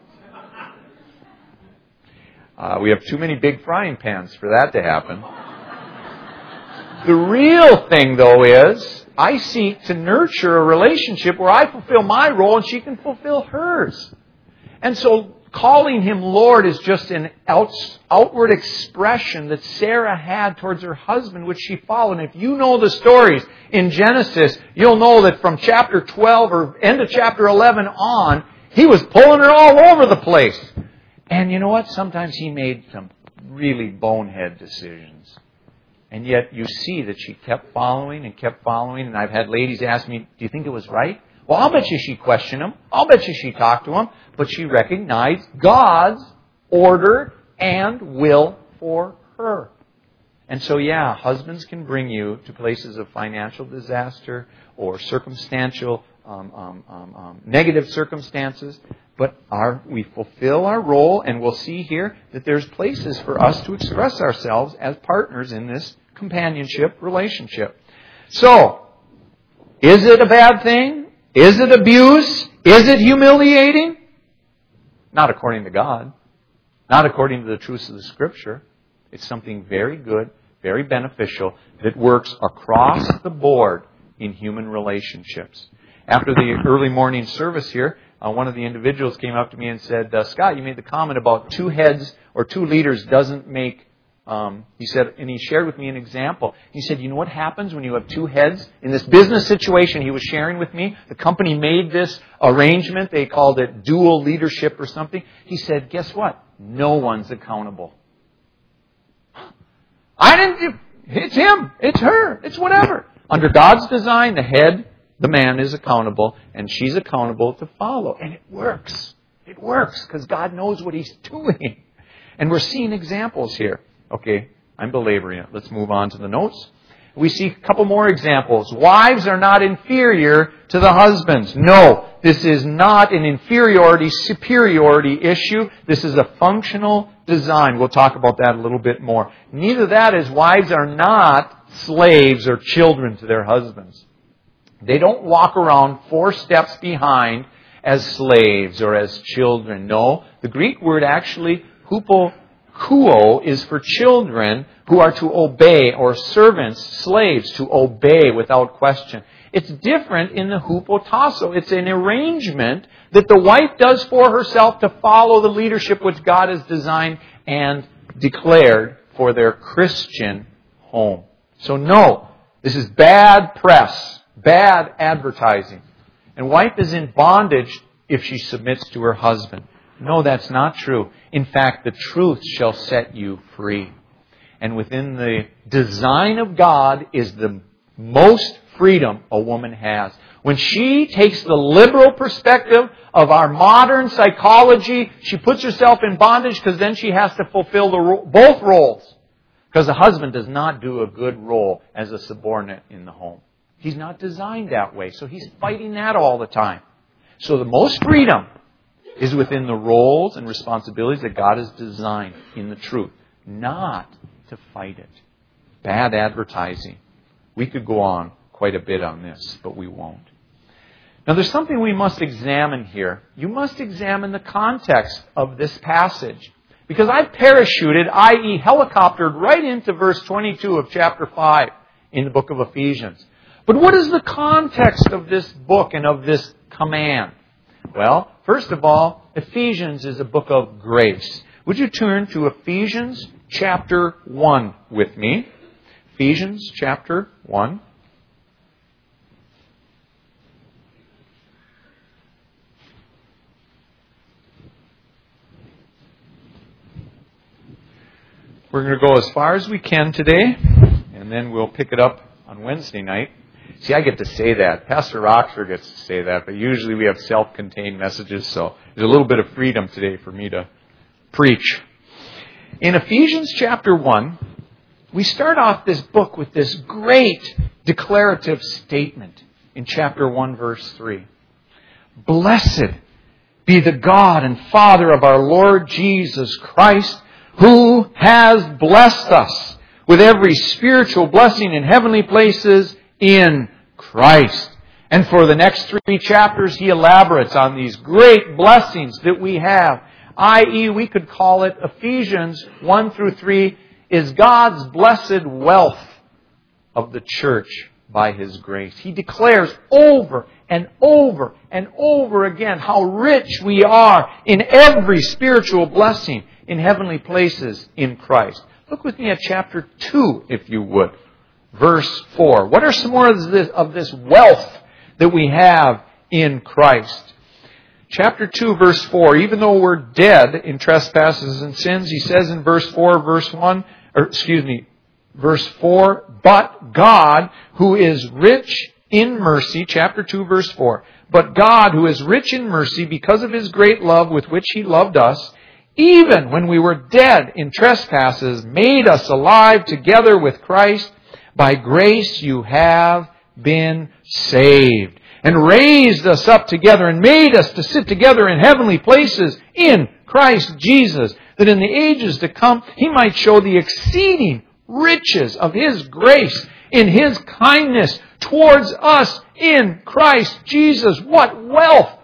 Uh, we have too many big frying pans for that to happen. The real thing, though, is I seek to nurture a relationship where I fulfill my role and she can fulfill hers. And so calling him Lord is just an out, outward expression that Sarah had towards her husband, which she followed. And if you know the stories in Genesis, you'll know that from chapter twelve or end of chapter eleven on, he was pulling her all over the place. And you know what? Sometimes he made some really bonehead decisions. And yet you see that she kept following and kept following. And I've had ladies ask me, do you think it was right? Well, I'll bet you she questioned him. I'll bet you she talked to him. But she recognized God's order and will for her. And so, yeah, husbands can bring you to places of financial disaster or circumstantial, um, um, um, um, negative circumstances. But our, we fulfill our role, and we'll see here that there's places for us to express ourselves as partners in this companionship relationship. So, is it a bad thing? Is it abuse? Is it humiliating? Not according to God. Not according to the truths of the Scripture. It's something very good, very beneficial, that works across the board in human relationships. After the early morning service here, uh, one of the individuals came up to me and said, uh, Scott, you made the comment about two heads or two leaders doesn't make, um, he said, and he shared with me an example. He said, you know what happens when you have two heads? In this business situation he was sharing with me, the company made this arrangement. They called it dual leadership or something. He said, guess what? No one's accountable. I didn't, it's him, it's her, it's whatever. Under God's design, the head, the man is accountable, and she's accountable to follow. And it works. It works because God knows what He's doing. And we're seeing examples here. Okay, I'm belaboring it. Let's move on to the notes. We see a couple more examples. Wives are not inferior to the husbands. No, this is not an inferiority, superiority issue. This is a functional design. We'll talk about that a little bit more. Neither that is wives are not slaves or children to their husbands. They don't walk around four steps behind as slaves or as children. No, the Greek word actually, hupokuo, is for children who are to obey, or servants, slaves, to obey without question. It's different in the hupotasso. It's an arrangement that the wife does for herself to follow the leadership which God has designed and declared for their Christian home. So no, This is bad press, bad advertising. And wife is in bondage if she submits to her husband. No, that's not true. In fact, the truth shall set you free. And within the design of God is the most freedom a woman has. When she takes the liberal perspective of our modern psychology, she puts herself in bondage because then she has to fulfill the ro- both roles. Because the husband does not do a good role as a subordinate in the home. He's not designed that way, so he's fighting that all the time. So the most freedom is within the roles and responsibilities that God has designed in the truth, not to fight it. Bad advertising. We could go on quite a bit on this, but we won't. Now there's something we must examine here. You must examine the context of this passage. Because I've parachuted, that is helicoptered, right into verse twenty-two of chapter five in the book of Ephesians. But what is the context of this book and of this command? Well, first of all, Ephesians is a book of grace. Would you turn to Ephesians chapter one with me? Ephesians chapter one. We're going to go as far as we can today, and then we'll pick it up on Wednesday night. See, I get to say that. Pastor Roxford gets to say that, but usually we have self-contained messages, so there's a little bit of freedom today for me to preach. In Ephesians chapter one, we start off this book with this great declarative statement in chapter one, verse three. Blessed be the God and Father of our Lord Jesus Christ, who has blessed us with every spiritual blessing in heavenly places in Christ. And for the next three chapters, he elaborates on these great blessings that we have. that is, we could call it Ephesians one through three is God's blessed wealth of the church by His grace. He declares over and over and over again how rich we are in every spiritual blessing in heavenly places in Christ. Look with me at chapter two, if you would. Verse four. What are some more of this, of this wealth that we have in Christ? Chapter two, verse four. Even though we're dead in trespasses and sins, he says in verse four, verse one, or excuse me, verse four, but God, who is rich in mercy, chapter two, verse four, but God, who is rich in mercy because of His great love with which He loved us, even when we were dead in trespasses, made us alive together with Christ. By grace you have been saved, and raised us up together and made us to sit together in heavenly places in Christ Jesus, that in the ages to come He might show the exceeding riches of His grace in His kindness towards us in Christ Jesus. What wealth,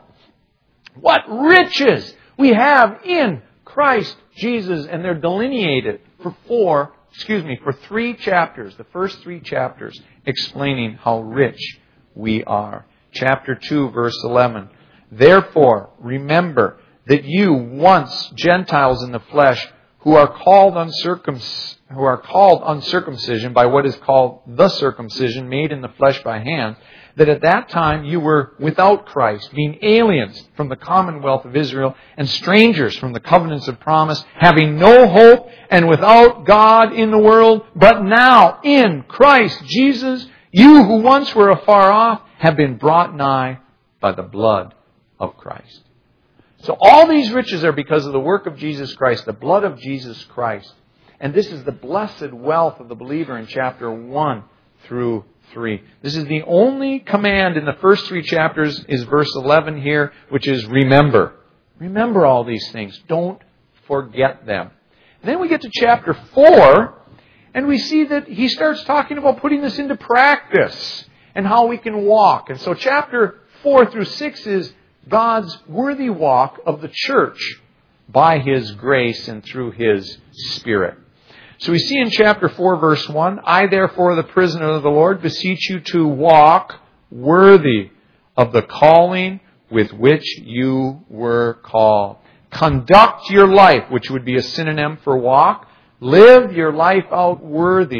what riches we have in Christ Jesus, and they're delineated for four, excuse me, for three chapters, the first three chapters, explaining how rich we are. Chapter two, verse eleven. Therefore, remember that you once Gentiles in the flesh, who are called uncircumc- who are called uncircumcision by what is called the circumcision made in the flesh by hand, that at that time you were without Christ, being aliens from the commonwealth of Israel and strangers from the covenants of promise, having no hope and without God in the world. But now in Christ Jesus, you who once were afar off have been brought nigh by the blood of Christ. So all these riches are because of the work of Jesus Christ, the blood of Jesus Christ. And this is the blessed wealth of the believer in chapter one through three. This is the only command in the first three chapters is verse eleven here, which is remember. Remember all these things. Don't forget them. And then we get to chapter four, and we see that he starts talking about putting this into practice and how we can walk. And so chapter four through six is God's worthy walk of the church by His grace and through His Spirit. So we see in chapter four, verse one, I therefore, the prisoner of the Lord, beseech you to walk worthy of the calling with which you were called. Conduct your life, which would be a synonym for walk. Live your life out worthy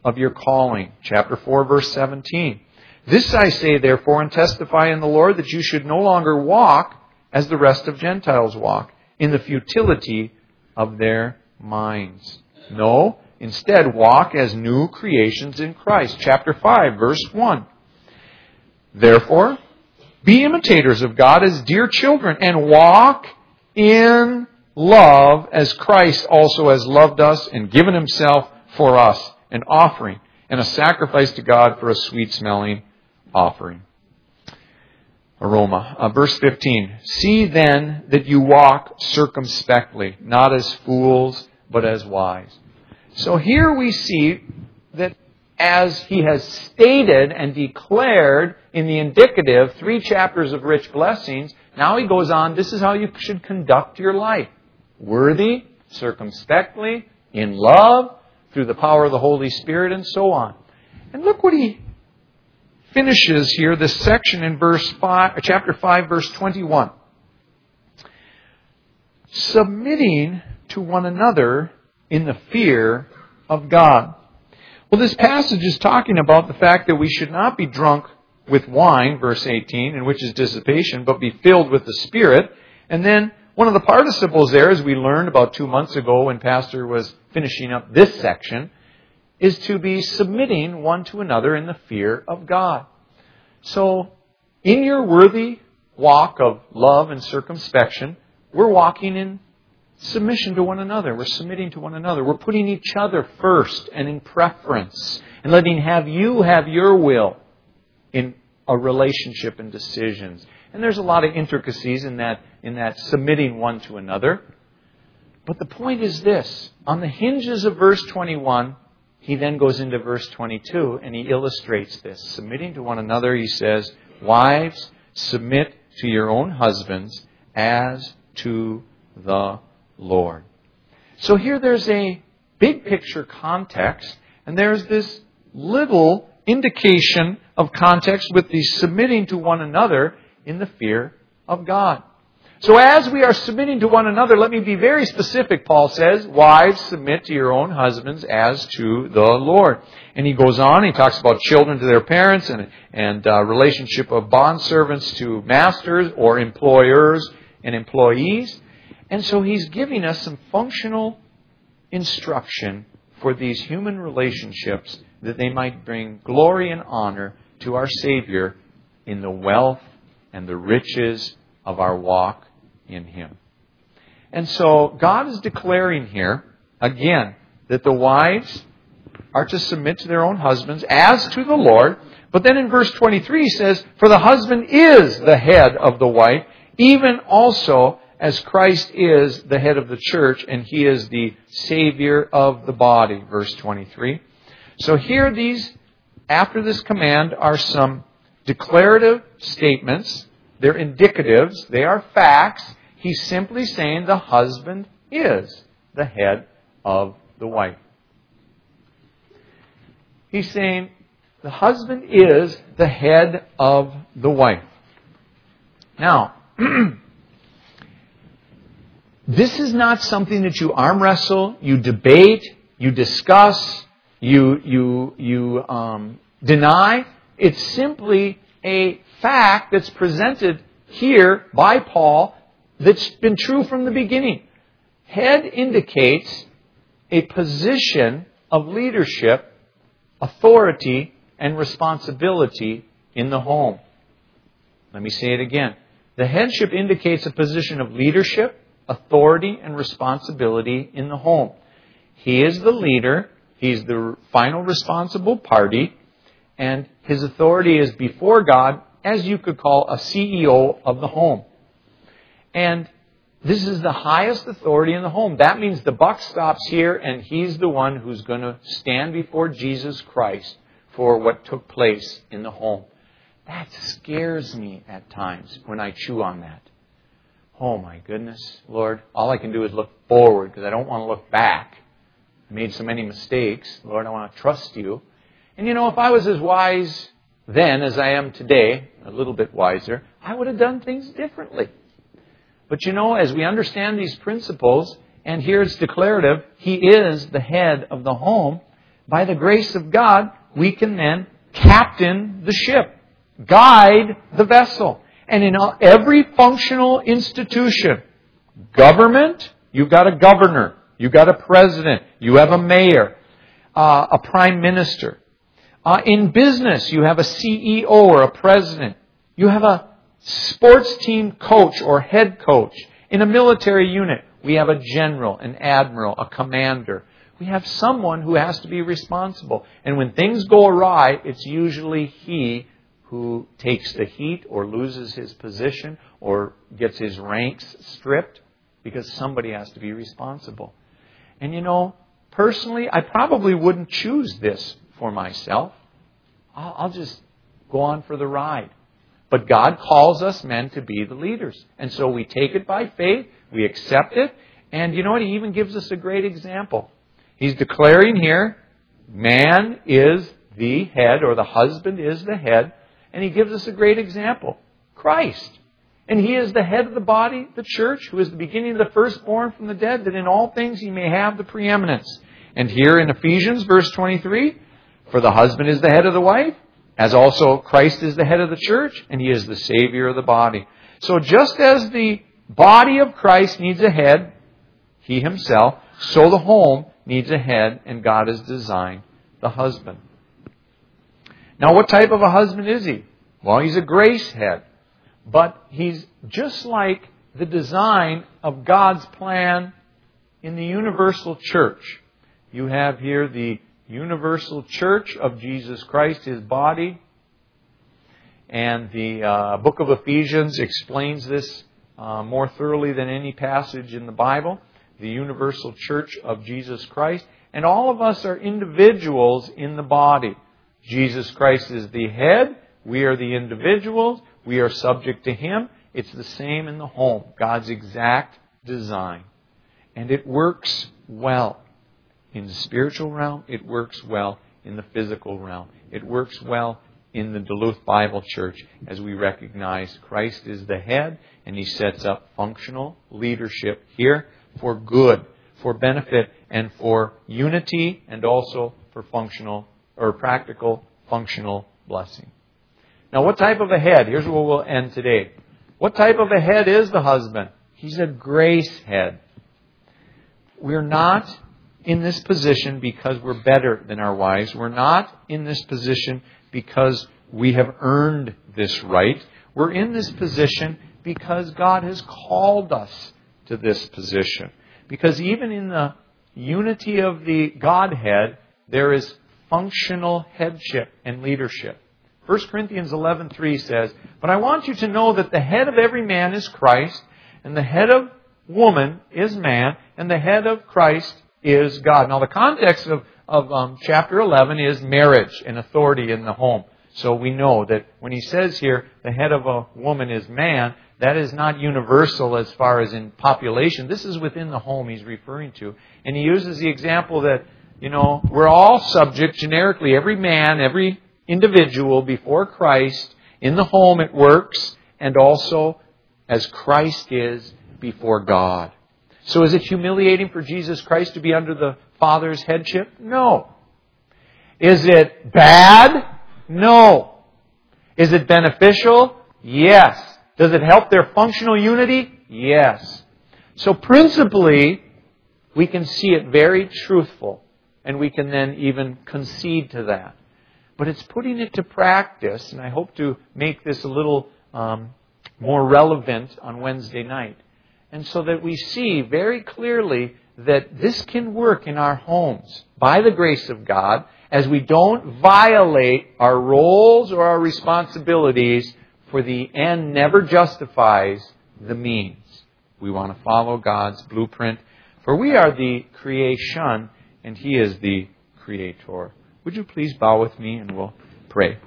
of your calling. Chapter four, verse seventeen. This I say, therefore, and testify in the Lord, that you should no longer walk as the rest of Gentiles walk, in the futility of their minds. No, instead walk as new creations in Christ. Chapter five, verse one. Therefore, be imitators of God as dear children, and walk in love as Christ also has loved us and given himself for us, an offering and a sacrifice to God for a sweet-smelling offering. Aroma. Uh, verse fifteen. See then that you walk circumspectly, not as fools, but as wise. So here we see that as he has stated and declared in the indicative three chapters of rich blessings, now he goes on, this is how you should conduct your life. Worthy, circumspectly, in love, through the power of the Holy Spirit, and so on. And look what he finishes here, this section in verse five, chapter five, verse twenty-one. Submitting to one another in the fear of God. Well, this passage is talking about the fact that we should not be drunk with wine, verse eighteen, in which is dissipation, but be filled with the Spirit. And then one of the participles there, as we learned about two months ago when Pastor was finishing up this section, is to be submitting one to another in the fear of God. So, in your worthy walk of love and circumspection, we're walking in submission to one another. We're submitting to one another. We're putting each other first and in preference, and letting have you have your will in a relationship and decisions. And there's a lot of intricacies in that, in that submitting one to another. But the point is this. On the hinges of verse twenty-one, he then goes into verse twenty-two and he illustrates this. Submitting to one another, he says, wives, submit to your own husbands as to the Lord. So here there's a big picture context, and there's this little indication of context with the submitting to one another in the fear of God. So as we are submitting to one another, let me be very specific, Paul says, wives, submit to your own husbands as to the Lord. And he goes on, he talks about children to their parents, and, and uh, relationship of bondservants to masters or employers and employees. And so he's giving us some functional instruction for these human relationships, that they might bring glory and honor to our Savior in the wealth and the riches of our walk in Him. And so God is declaring here, again, that the wives are to submit to their own husbands as to the Lord. But then in verse twenty-three he says, for the husband is the head of the wife, even also as Christ is the head of the church, and He is the Savior of the body. Verse twenty-three. So here these, after this command, are some declarative statements. They're indicatives. They are facts. He's simply saying the husband is the head of the wife. He's saying the husband is the head of the wife. Now, this is not something that you arm wrestle, you debate, you discuss, you you you um, deny. It's simply a fact that's presented here by Paul that's been true from the beginning. Head indicates a position of leadership, authority, and responsibility in the home. Let me say it again. The headship indicates a position of leadership, authority, and responsibility in the home. He is the leader. He's the final responsible party. And his authority is before God, as you could call a C E O of the home. And this is the highest authority in the home. That means the buck stops here, and he's the one who's going to stand before Jesus Christ for what took place in the home. That scares me at times when I chew on that. Oh my goodness, Lord, all I can do is look forward because I don't want to look back. I made so many mistakes. Lord, I want to trust you. And you know, if I was as wise then as I am today, a little bit wiser, I would have done things differently. But you know, as we understand these principles, and here it's declarative, He is the head of the home, by the grace of God, we can then captain the ship, guide the vessel. And in every functional institution, government, you've got a governor, you've got a president, you have a mayor, uh, a prime minister. Uh, in business, you have a C E O or a president. You have a sports team coach or head coach. In a military unit, we have a general, an admiral, a commander. We have someone who has to be responsible. And when things go awry, it's usually he who takes the heat or loses his position or gets his ranks stripped because somebody has to be responsible. And you know, personally, I probably wouldn't choose this for myself. I'll, I'll just go on for the ride. But God calls us men to be the leaders. And so we take it by faith, we accept it, and you know what? He even gives us a great example. He's declaring here, man is the head, or the husband is the head, and he gives us a great example. Christ. And he is the head of the body, the church, who is the beginning of the firstborn from the dead, that in all things he may have the preeminence. And here in Ephesians, verse twenty-three, for the husband is the head of the wife, as also Christ is the head of the church, and he is the Savior of the body. So just as the body of Christ needs a head, he himself, so the home needs a head, and God has designed the husband. Now, what type of a husband is he? Well, he's a grace head. But he's just like the design of God's plan in the universal church. You have here the universal church of Jesus Christ, his body. And the uh, book of Ephesians explains this uh, more thoroughly than any passage in the Bible. The universal church of Jesus Christ. And all of us are individuals in the body. Jesus Christ is the head. We are the individuals. We are subject to him. It's the same in the home. God's exact design. And it works well. In the spiritual realm, it works well in the physical realm. It works well in the Duluth Bible Church as we recognize Christ is the head and he sets up functional leadership here for good, for benefit, and for unity, and also for functional or practical functional blessing. Now, what type of a head? Here's where we'll end today. What type of a head is the husband? He's a grace head. We're not in this position because we're better than our wives. We're not in this position because we have earned this right. We're in this position because God has called us to this position. Because even in the unity of the Godhead, there is functional headship and leadership. First Corinthians eleven three says, but I want you to know that the head of every man is Christ, and the head of woman is man, and the head of Christ is God. Now the context of, of um, chapter eleven is marriage and authority in the home. So we know that when he says here, the head of a woman is man, that is not universal as far as in population. This is within the home he's referring to. And he uses the example that, you know, we're all subject generically, every man, every individual before Christ. In the home it works, and also as Christ is before God. So is it humiliating for Jesus Christ to be under the Father's headship? No. Is it bad? No. Is it beneficial? Yes. Does it help their functional unity? Yes. So principally, we can see it very truthful, and we can then even concede to that. But it's putting it to practice, and I hope to make this a little um, more relevant on Wednesday night. And so that we see very clearly that this can work in our homes by the grace of God as we don't violate our roles or our responsibilities, for the end never justifies the means. We want to follow God's blueprint, for we are the creation and He is the creator. Would you please bow with me and we'll pray.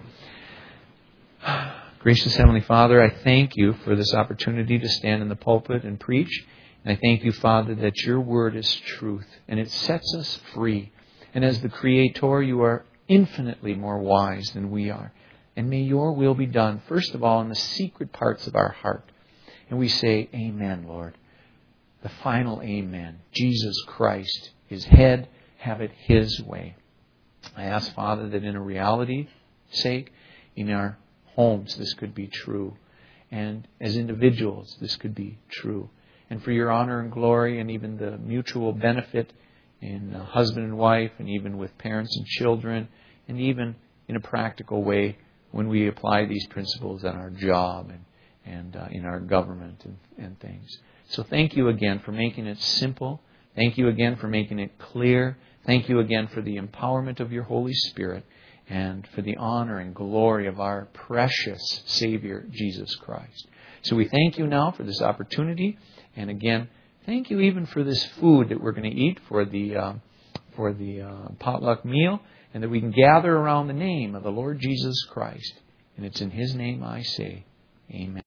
Gracious Heavenly Father, I thank you for this opportunity to stand in the pulpit and preach. And I thank you, Father, that your word is truth and it sets us free. And as the Creator, you are infinitely more wise than we are. And may your will be done, first of all, in the secret parts of our heart. And we say, Amen, Lord. The final Amen. Jesus Christ, His head, have it His way. I ask, Father, that in a reality sake, in our homes, this could be true. And as individuals, this could be true. And for your honor and glory and even the mutual benefit in husband and wife and even with parents and children and even in a practical way when we apply these principles at our job and, and uh, in our government and, and things. So thank you again for making it simple. Thank you again for making it clear. Thank you again for the empowerment of your Holy Spirit and for the honor and glory of our precious Savior, Jesus Christ. So we thank you now for this opportunity. And again, thank you even for this food that we're going to eat for the uh, for the uh, potluck meal, and that we can gather around the name of the Lord Jesus Christ. And it's in His name I say, amen.